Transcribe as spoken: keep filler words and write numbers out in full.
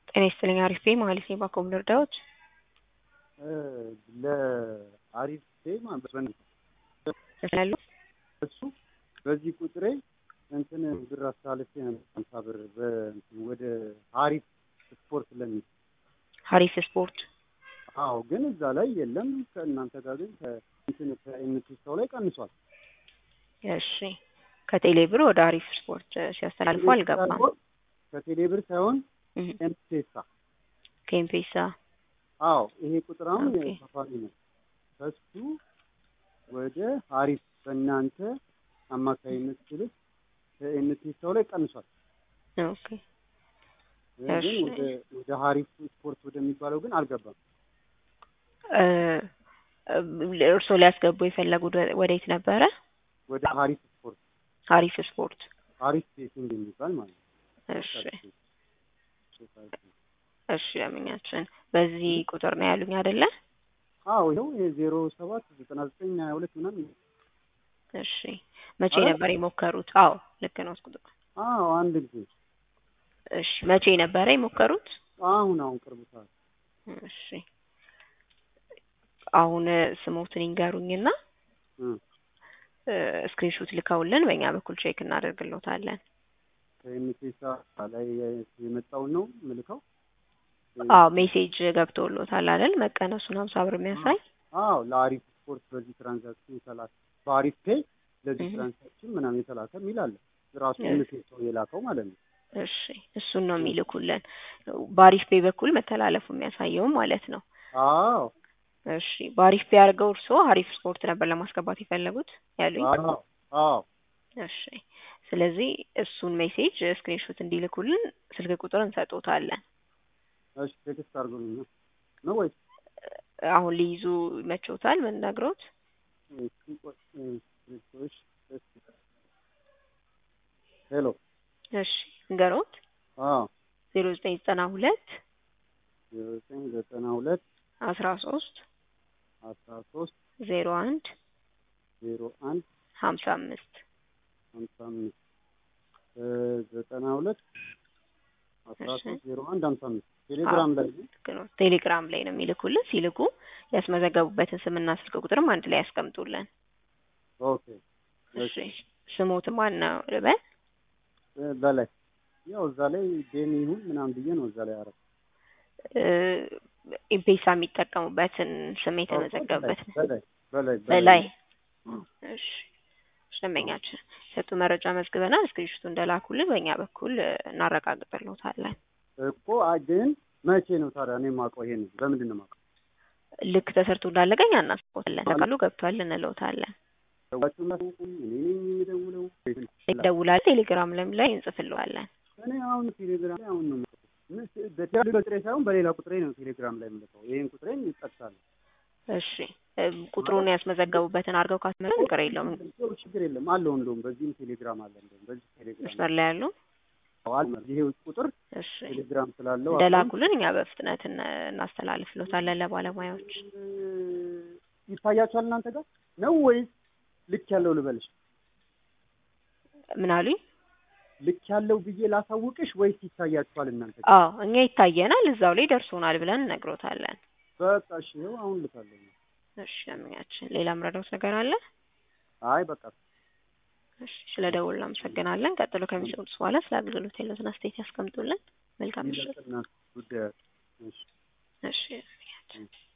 ጤና ይስጥልኝ አሪፍ ነኝ ማለት ነው። ባኮም ልርዳዎት? ለአሪፍ ነኝ ማለት ነው። ተሰላሉ እሱ በዚህ ቁጥሬ እንትን ብር አስተላልፌ ነበር ሃምሳ ብር ወደ አሪፍ ስፖርት ለሚል አሪፍ ስፖርት። አዎ ግን እዛ ላይ የለም። ከእናንተ ጋር ግን ከእንትን ከኤምቲስታው ላይ ቀንሷል። እሺ ከቴሌ ብር ወደ አሪፍ ስፖርት ሲያስተላልፉ አልገባም። ከቴሌ ብር ሳይሆን ኤምፔሳ ከኤምፔሳ። አዎ ይሄ ቁጥር አሁን ተፋሪ ነው። ከሱ ወደ አሪፍ በእናንተ አማካይነት ስልክ ከኤምቲስታው ላይ ቀንሷል። ኦኬ ግን ወደ ወደ አሪፍ ስፖርት ወደሚባለው ግን አልገባም። እ እርሶ ሊያስገቡ የፈለጉት ወዴት ነበረ? ወደ አሪፍ ስፖርት። አሪፍ ስፖርት አሪፍ ሴቲንግ የሚባል ማለት ነው። እሺ እሺ ያመኛችን በዚህ ቁጥር ነው ያሉኝ አይደለ? አዎ ይኸው ዜሮ ሰባት ዘጠና ዘጠኝ ሀያ ሁለት ምናምን። እሺ መቼ ነበር የሞከሩት? አዎ ልክ ነው ቁጥሩ። አዎ አንድ ጊዜ። እሺ መቼ ነበር የሞከሩት? አሁን አሁን ቅርብ ሰዓት። እሺ አሁን ስሞትን ይንገሩኝና ስክሪንሾት ልከውልን በእኛ በኩል ቼክ እናደርግልዎታለን። ከኤምቲሳ ላይ የመጣው ነው ምልከው? አዎ ሜሴጅ ገብቶልዎታል አይደል? መቀነሱን ሃምሳ ብር የሚያሳይ። አዎ ለአሪፍ ስፖርት በዚህ ትራንዛክሽን የተላከ በአሪፍ ፔይ ለዚህ ትራንዛክሽን ምናምን የተላከ የሚል አለ። ራሱ ኤምቲሳው የላከው ማለት ነው። እሺ እሱን ነው የሚልኩልን በአሪፍ ፔይ በኩል መተላለፉ የሚያሳየው ማለት ነው። አዎ እሺ በአሪፍ ፔይ አድርገው እርሶ አሪፍ ስፖርት ነበር ለማስገባት የፈለጉት ያሉኝ? አዎ አዎ እሺ ስለዚህ እሱን ሜሴጅ ስክሪንሾት እንዲልኩልን ስልክ ቁጥር እንሰጥዎታለን። እሺ ቴክስት አድርጉልኝ ነው ወይስ አሁን ሊይዙ ይመችዎታል? ምን ነግሮት? ሄሎ እሺ እንገሮት? አዎ ዜሮ ዘጠኝ ዘጠና ሁለት ዜሮ ዘጠኝ ዘጠና ሁለት አስራ ሶስት አስራ ሶስት ዜሮ አንድ ዜሮ አንድ ሀምሳ አምስት ሀምሳ አምስት ዘጠና ሁለት አስራ ሶስት ዜሮ አንድ ሀምሳ አምስት ቴሌግራም ላይ ነው። ቴሌግራም ላይ ነው የሚልኩልን። ሲልኩ ያስመዘገቡበትን ስምና ስልክ ቁጥርም አንድ ላይ ያስቀምጡልን። ኦኬ እሺ ስሞት ማን ነው ልበል? በላይ ያው እዛ ላይ ዴኒ ይሁን ምናምን ብዬ ነው እዛ ላይ አረ ኢምፔሳ የሚጠቀሙበትን ስም የተመዘገበበት በላይ በላይ በላይ። እሺ ሸመኛችን ሰጡ መረጃ መዝግበናል። እስክሪንሾቱ እንደላኩልን በእኛ በኩል እናረጋግጥልዎታለን። እኮ ግን መቼ ነው ታዲያ እኔ የማውቀው? ይሄን በምንድን ነው የማውቀው? ልክ ተሰርቶ እንዳለቀኝ አናስቆታለን። ተቃሉ ገብቷል እንለውታለን። ሰዋችሁ ማለት እኔ ነኝ የሚደውለው ይደውላል። ቴሌግራም ላይም ላይ እንጽፍልዋለን። እኔ አሁን ቴሌግራም ላይ አሁን ነው በቴሌግራም ቁጥሬ ሳይሆን በሌላ ቁጥሬ ነው ቴሌግራም ላይ የምልከው። ይሄን ቁጥሬን ይጠቅሳል። እሺ ቁጥሩን ያስመዘገቡበትን አድርገው ካስመዘገቡ ችግር የለውም። ችግር የለም አለው። እንደውም በዚህም ቴሌግራም አለ። እንደውም በዚህ ቴሌግራም መስመር ላይ ያለው አለ። ይሄ ቁጥር እሺ ቴሌግራም ስላለው እንደላኩልን እኛ በፍጥነት እናስተላልፍልዎታለን ለባለሙያዎች። ይታያችኋል እናንተ ጋር ነው ወይስ ልክ ያለው ልበልሽ? ምን አሉኝ? ልክ ያለው ብዬ ላሳውቅሽ ወይስ ይታያችኋል እናንተ ጋር? አዎ እኛ ይታየናል፣ እዛው ላይ ደርሶናል ብለን እነግሮታለን። በቃ እሺ ነው አሁን ልካለሁ። እሺ አመኛችን ሌላ ምረዳውት ነገር አለ? አይ በቃ እሺ ስለደወልን አመሰግናለን። ቀጥሎ ከሚሰጡት በኋላ ስለ አገልግሎት ያለውን አስተያየት ያስቀምጡልን። መልካም ምሽት። እሺ እሺ